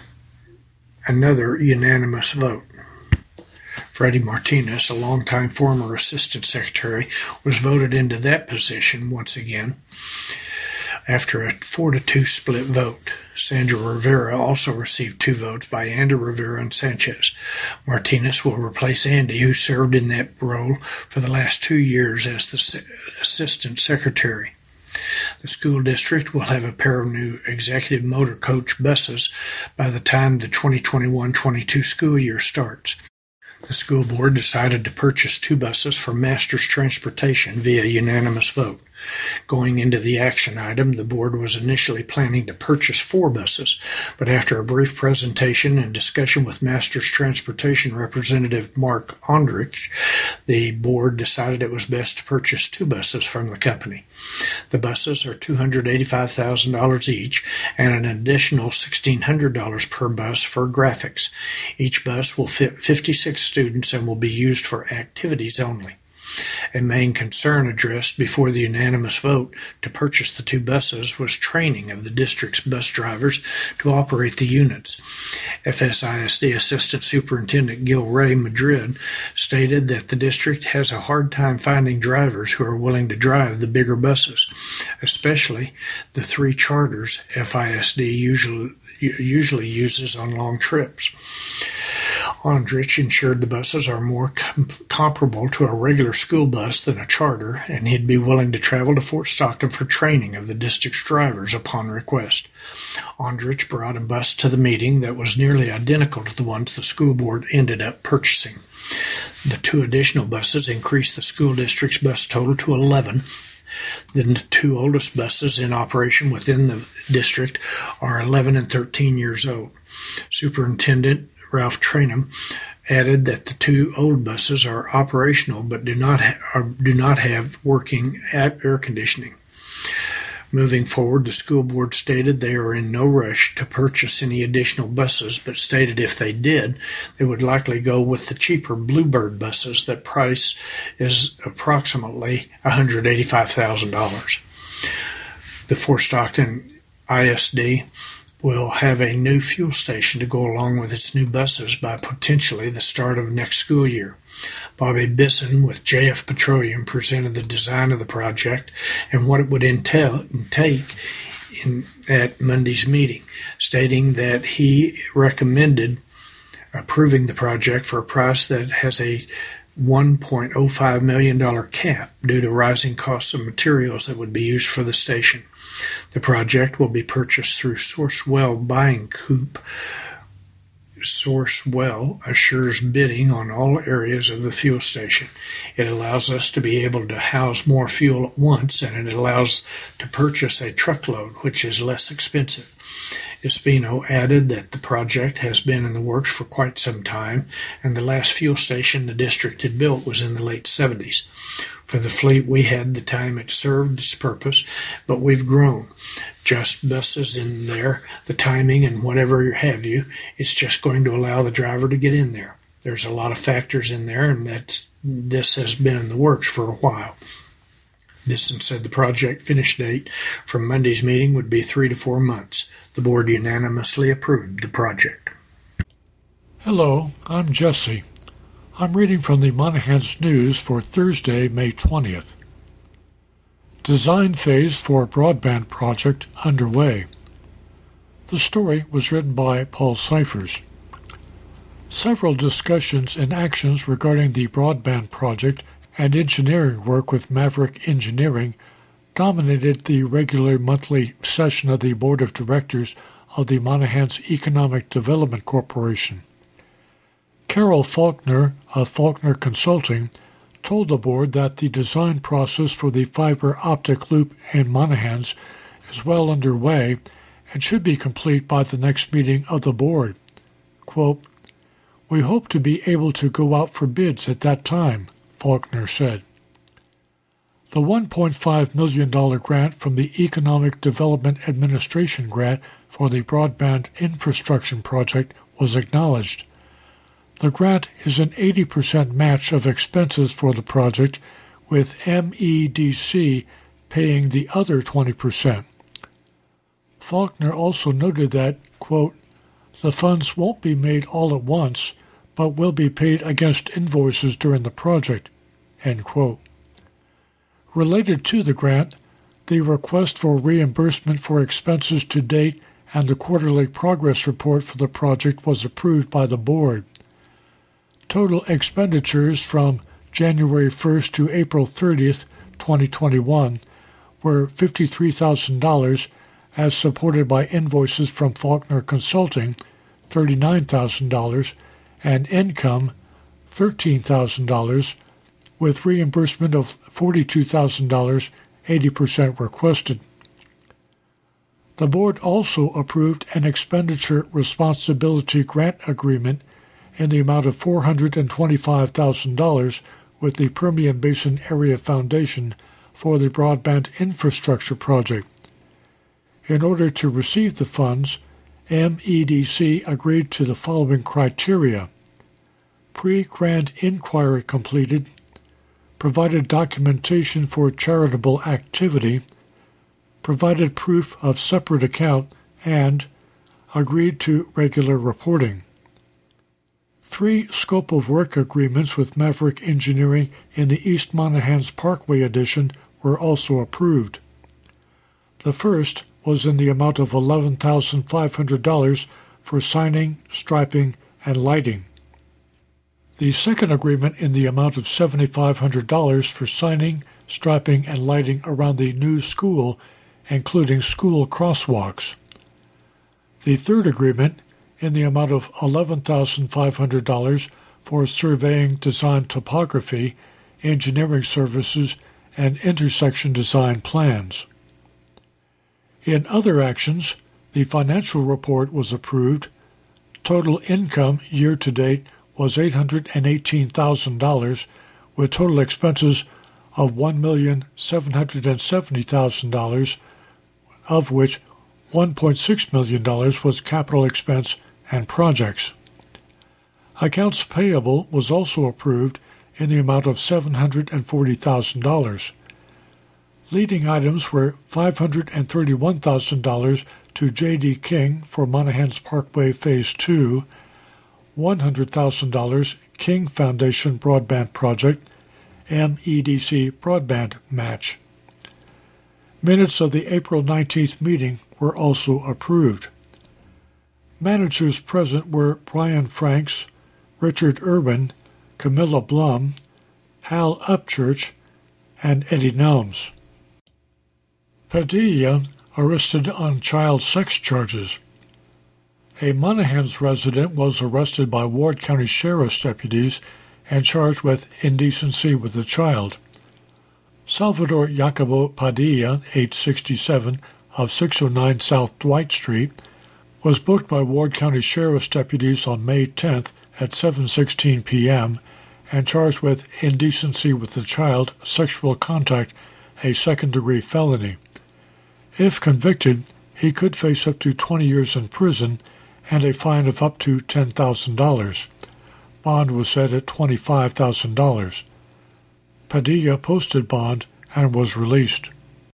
another unanimous vote. Freddie Martinez, a longtime former assistant secretary, was voted into that position once again after a four to two split vote. Sandra Rivera also received two votes by Andy Rivera and Sanchez. Martinez will replace Andy, who served in that role for the last two years as the assistant secretary. The school district will have a pair of new executive motor coach buses by the time the twenty twenty-one twenty-two school year starts. The school board decided to purchase two buses for Masters Transportation via unanimous vote. Going into the action item, the board was initially planning to purchase four buses, but after a brief presentation and discussion with Masters Transportation representative Mark Ondrich, the board decided it was best to purchase two buses from the company. The buses are two hundred eighty-five thousand dollars each and an additional one thousand six hundred dollars per bus for graphics. Each bus will fit fifty-six students and will be used for activities only. A main concern addressed before the unanimous vote to purchase the two buses was training of the district's bus drivers to operate the units. F S I S D Assistant Superintendent Gil Ray Madrid stated that the district has a hard time finding drivers who are willing to drive the bigger buses, especially the three charters F I S D usually, usually uses on long trips. Ondrich ensured the buses are more com- comparable to a regular school bus than a charter, and he'd be willing to travel to Fort Stockton for training of the district's drivers upon request. Ondrich brought a bus to the meeting that was nearly identical to the ones the school board ended up purchasing. The two additional buses increased the school district's bus total to eleven. The two oldest buses in operation within the district are eleven and thirteen years old. Superintendent Ralph Trainum added that the two old buses are operational but do not ha- are, do not have working air conditioning. Moving forward, the school board stated they are in no rush to purchase any additional buses, but stated if they did, they would likely go with the cheaper Bluebird buses that price is approximately one hundred eighty-five thousand dollars. The Fort Stockton I S D will have a new fuel station to go along with its new buses by potentially the start of next school year. Bobby Bisson with J F Petroleum presented the design of the project and what it would entail take in, at Monday's meeting, stating that he recommended approving the project for a price that has a one point oh five million dollars cap due to rising costs of materials that would be used for the station. The project will be purchased through Sourcewell Buying Coop. Sourcewell assures bidding on all areas of the fuel station. It allows us to be able to house more fuel at once, and it allows to purchase a truckload, which is less expensive. Espino added that the project has been in the works for quite some time, and the last fuel station the district had built was in the late seventies. For the fleet we had, the time it served its purpose, but we've grown. Just buses in there, the timing and whatever have you, it's just going to allow the driver to get in there. There's a lot of factors in there, and that's, this has been in the works for a while. Bisson said the project finish date from Monday's meeting would be three to four months. The board unanimously approved the project. Hello, I'm Jesse. I'm reading from the Monahans News for Thursday, May twentieth. Design phase for broadband project underway. The story was written by Paul Cyphers. Several discussions and actions regarding the broadband project and engineering work with Maverick Engineering dominated the regular monthly session of the Board of Directors of the Monahans Economic Development Corporation. Carol Faulkner of Faulkner Consulting told the board that the design process for the fiber optic loop in Monahans is well underway and should be complete by the next meeting of the board. Quote, "We hope to be able to go out for bids at that time," Faulkner said. The one point five million dollars grant from the Economic Development Administration grant for the broadband infrastructure project was acknowledged. The grant is an eighty percent match of expenses for the project, with M E D C paying the other twenty percent. Faulkner also noted that, quote, "The funds won't be made all at once, but will be paid against invoices during the project," end quote. Related to the grant, the request for reimbursement for expenses to date and the quarterly progress report for the project was approved by the board. Total expenditures from January first to April thirtieth, twenty twenty-one, were fifty-three thousand dollars, as supported by invoices from Faulkner Consulting, thirty-nine thousand dollars, and income, thirteen thousand dollars, with reimbursement of forty-two thousand dollars, eighty percent requested. The board also approved an expenditure responsibility grant agreement in the amount of four hundred twenty-five thousand dollars with the Permian Basin Area Foundation for the broadband infrastructure project. In order to receive the funds, M E D C agreed to the following criteria: pre-grant inquiry completed, provided documentation for charitable activity, provided proof of separate account, and agreed to regular reporting. Three scope of work agreements with Maverick Engineering in the East Monahans Parkway Edition were also approved. The first was in the amount of eleven thousand five hundred dollars for signing, striping, and lighting. The second agreement in the amount of seven thousand five hundred dollars for signing, striping, and lighting around the new school, including school crosswalks. The third agreement in the amount of eleven thousand five hundred dollars for surveying design topography, engineering services, and intersection design plans. In other actions, the financial report was approved. Total income year-to-date was eight hundred eighteen thousand dollars, with total expenses of one million seven hundred seventy thousand dollars, of which one point six million dollars was capital expense and projects. Accounts payable was also approved in the amount of seven hundred forty thousand dollars. Leading items were five hundred thirty-one thousand dollars to J D. King for Monahans Parkway Phase two, one hundred thousand dollars King Foundation Broadband Project, M E D C Broadband Match. Minutes of the April nineteenth meeting were also approved. Managers present were Brian Franks, Richard Irwin, Camilla Blum, Hal Upchurch, and Eddie Nelms. Padilla arrested on child sex charges. A Monahans resident was arrested by Ward County Sheriff's deputies and charged with indecency with a child. Salvador Jacobo Padilla, age sixty-seven, of six oh nine South Dwight Street, was booked by Ward County Sheriff's deputies on May tenth at seven sixteen p.m. and charged with indecency with a child, sexual contact, a second-degree felony. If convicted, he could face up to twenty years in prison and a fine of up to ten thousand dollars. Bond was set at twenty-five thousand dollars. Padilla posted bond and was released.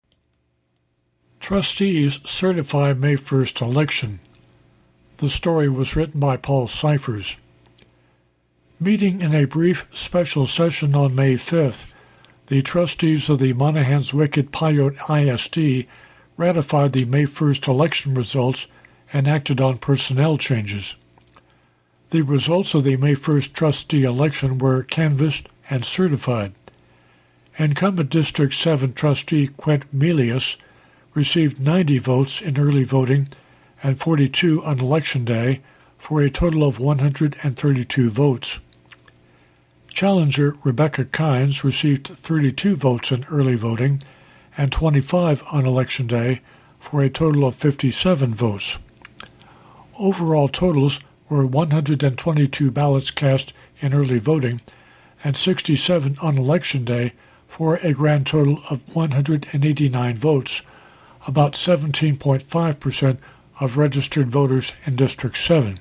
Trustees certify May first election. The story was written by Paul Cyphers. Meeting in a brief special session on May fifth, the trustees of the Monahans-Wickett-Pyote I S D ratified the May first election results and acted on personnel changes. The results of the May first trustee election were canvassed and certified. Incumbent District seven trustee Quint Melius received ninety votes in early voting and forty-two on Election Day for a total of one hundred thirty-two votes. Challenger Rebecca Kynes received thirty-two votes in early voting and twenty-five on Election Day for a total of fifty-seven votes. Overall totals were one hundred twenty-two ballots cast in early voting and sixty-seven on Election Day for a grand total of one hundred eighty-nine votes, about seventeen point five percent of registered voters in District seven.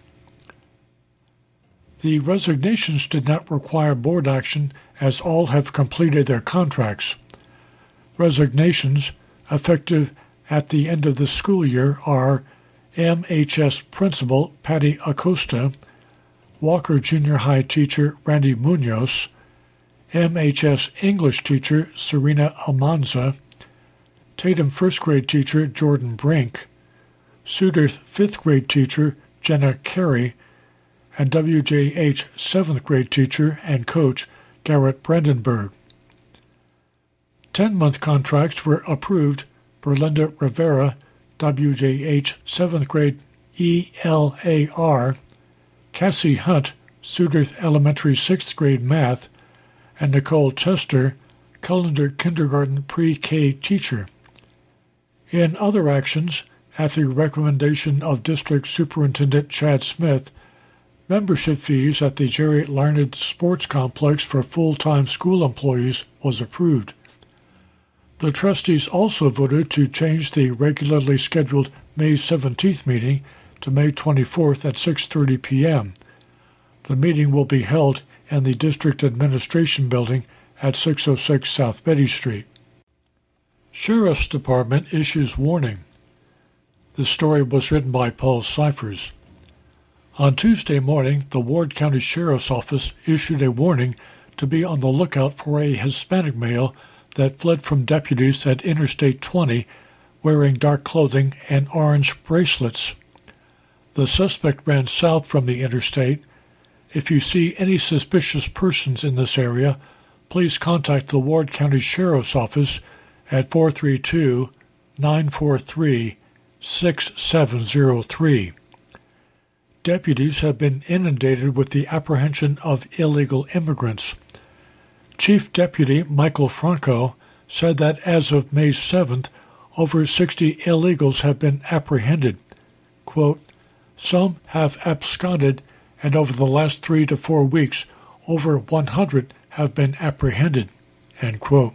The resignations did not require board action as all have completed their contracts. Resignations, effective at the end of the school year, are M H S Principal Patty Acosta, Walker Junior High Teacher Randy Munoz, M H S English Teacher Serena Almanza, Tatum First Grade Teacher Jordan Brink, Suderth Fifth Grade Teacher Jenna Carey, and W J H Seventh Grade Teacher and Coach Garrett Brandenburg. Ten-month contracts were approved for Linda Rivera, W J H Seventh Grade E L A R, Cassie Hunt, Suderth Elementary Sixth Grade Math, and Nicole Tester, Cullender Kindergarten Pre-K Teacher. In other actions, at the recommendation of District Superintendent Chad Smith, membership fees at the Jerry Larned Sports Complex for full-time school employees was approved. The trustees also voted to change the regularly scheduled May seventeenth meeting to May twenty-fourth at six thirty p.m. The meeting will be held in the District Administration Building at six oh six South Betty Street. Sheriff's Department issues warning. The story was written by Paul Cyphers. On Tuesday morning, the Ward County Sheriff's Office issued a warning to be on the lookout for a Hispanic male that fled from deputies at Interstate twenty wearing dark clothing and orange bracelets. The suspect ran south from the interstate. If you see any suspicious persons in this area, please contact the Ward County Sheriff's Office at four three two, nine four three, six seven zero three. Deputies have been inundated with the apprehension of illegal immigrants. Chief Deputy Michael Franco said that as of May seventh, over sixty illegals have been apprehended. Quote, some have absconded, and over the last three to four weeks, over one hundred have been apprehended. End quote.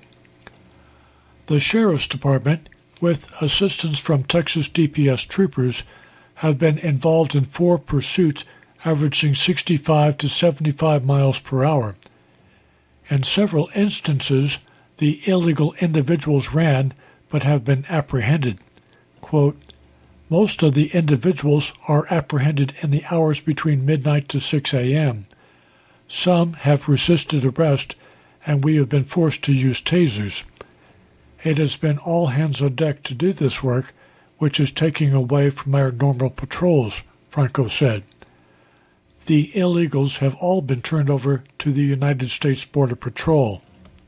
The Sheriff's Department, with assistance from Texas D P S troopers, have been involved in four pursuits averaging sixty-five to seventy-five miles per hour. In several instances, the illegal individuals ran but have been apprehended. Quote, most of the individuals are apprehended in the hours between midnight to six a.m. Some have resisted arrest, and we have been forced to use tasers. It has been all hands on deck to do this work, which is taking away from our normal patrols, Franco said. The illegals have all been turned over to the United States Border Patrol.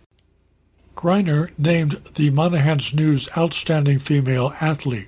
Griner named the Monahans News Outstanding Female Athlete.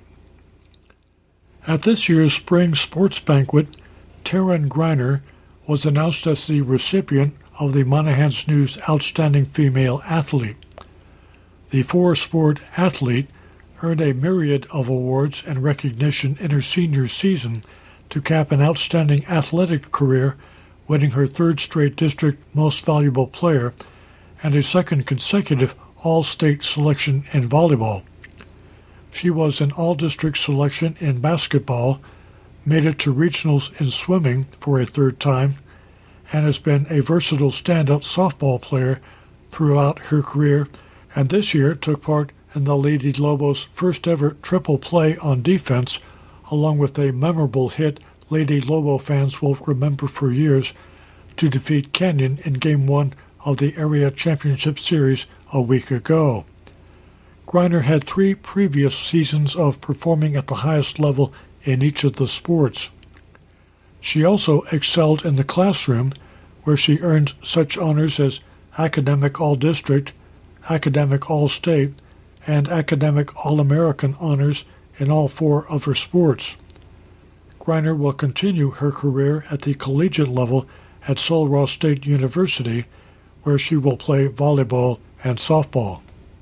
At this year's spring sports banquet, Taryn Griner was announced as the recipient of the Monahans News Outstanding Female Athlete. The four-sport athlete earned a myriad of awards and recognition in her senior season to cap an outstanding athletic career, winning her third straight district Most Valuable Player and a second consecutive All-State selection in volleyball. She was an All-District selection in basketball, made it to regionals in swimming for a third time, and has been a versatile standout softball player throughout her career, and this year took part in the Lady Lobos' first-ever triple play on defense, along with a memorable hit Lady Lobo fans will remember for years, to defeat Canyon in Game one of the Area Championship Series a week ago. Griner had three previous seasons of performing at the highest level in each of the sports. She also excelled in the classroom, where she earned such honors as Academic All-District, Academic All-State, and Academic All-American honors in all four of her sports. Griner will continue her career at the collegiate level at Sul Ross State University, where she will play volleyball and softball.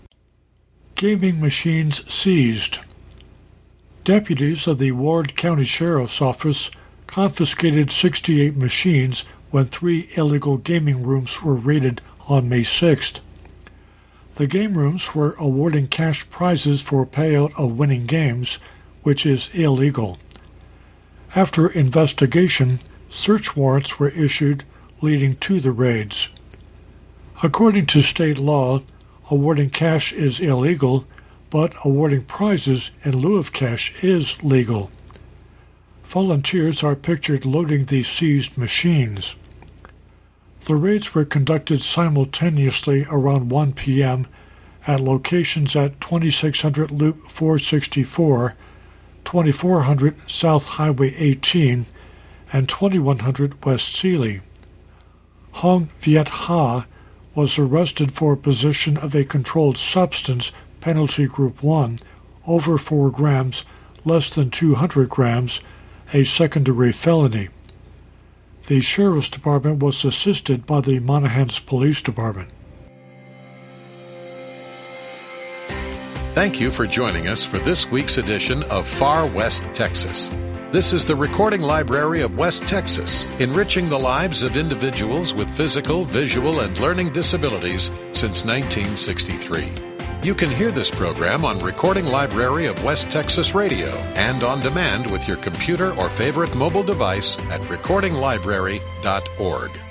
Gaming machines seized. Deputies of the Ward County Sheriff's Office confiscated sixty-eight machines when three illegal gaming rooms were raided on May sixth. The game rooms were awarding cash prizes for payout of winning games, which is illegal. After investigation, search warrants were issued, leading to the raids. According to state law, awarding cash is illegal, but awarding prizes in lieu of cash is legal. Volunteers are pictured loading the seized machines. The raids were conducted simultaneously around one p.m. at locations at twenty-six hundred Loop four sixty-four, twenty-four hundred South Highway eighteen, and twenty-one hundred West Sealy. Hong Viet Ha was arrested for possession of a controlled substance, penalty group one, over four grams, less than two hundred grams, a secondary felony. The Sheriff's Department was assisted by the Monahans Police Department. Thank you for joining us for this week's edition of Far West Texas. This is the Recording Library of West Texas, enriching the lives of individuals with physical, visual, and learning disabilities since nineteen sixty-three. You can hear this program on Recording Library of West Texas Radio and on demand with your computer or favorite mobile device at recording library dot org.